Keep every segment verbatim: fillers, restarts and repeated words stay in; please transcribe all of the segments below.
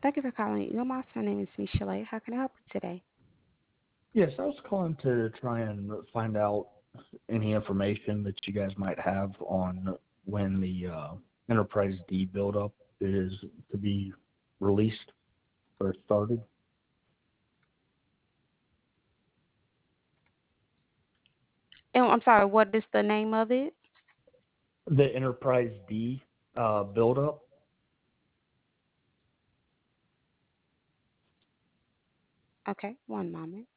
Thank you for calling Eagle Moss. My name is Michelle. How can I help you today? Yes, I was calling to try and find out any information that you guys might have on when the uh, Enterprise D buildup is to be released or started. And I'm sorry, what is the name of it? The Enterprise D uh, buildup. Okay, one moment.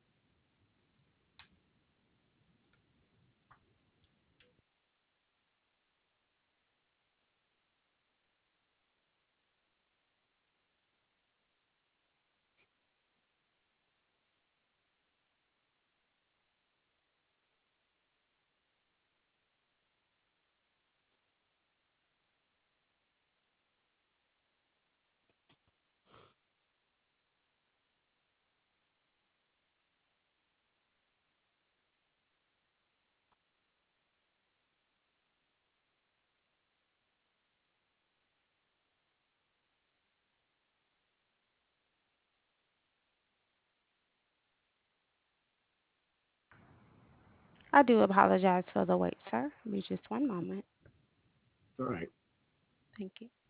I do apologize for the wait, sir. Give me just one moment. All right. Thank you.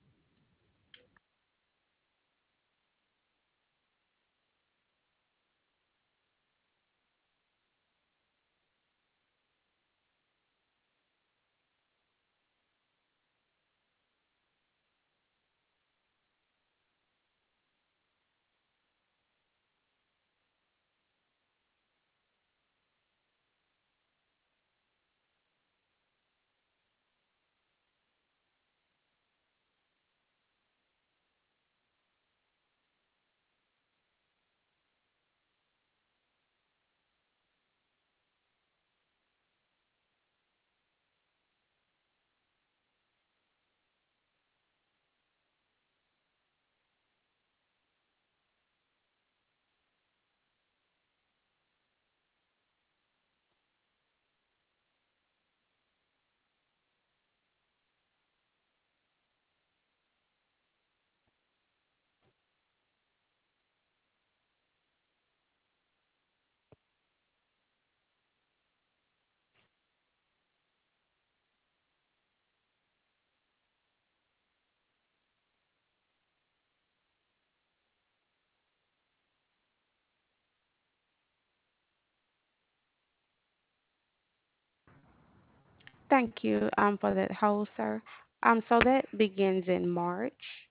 Thank you um for that hold, sir. Um, so that begins in March.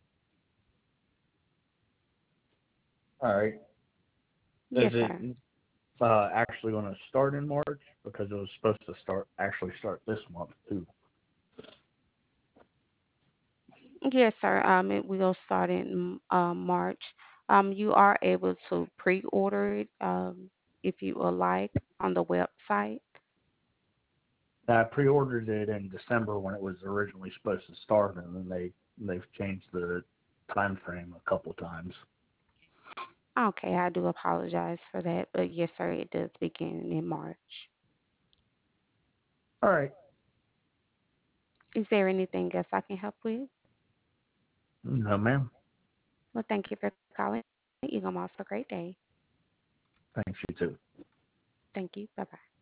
All right. Is Yes, it sir. uh, actually going to start in March? Because it was supposed to start actually start this month too. Yes, sir. Um, it will start in um, March. Um, you are able to pre-order it um, if you would like on the website. I pre-ordered it in December when it was originally supposed to start, and then they they've changed the time frame a couple times. Okay, I do apologize for that, but yes, sir, it does begin in March. All right. Is there anything else I can help with? No, ma'am. Well, thank you for calling. You're gonna have a great day. Thanks, you too. Thank you. Bye bye.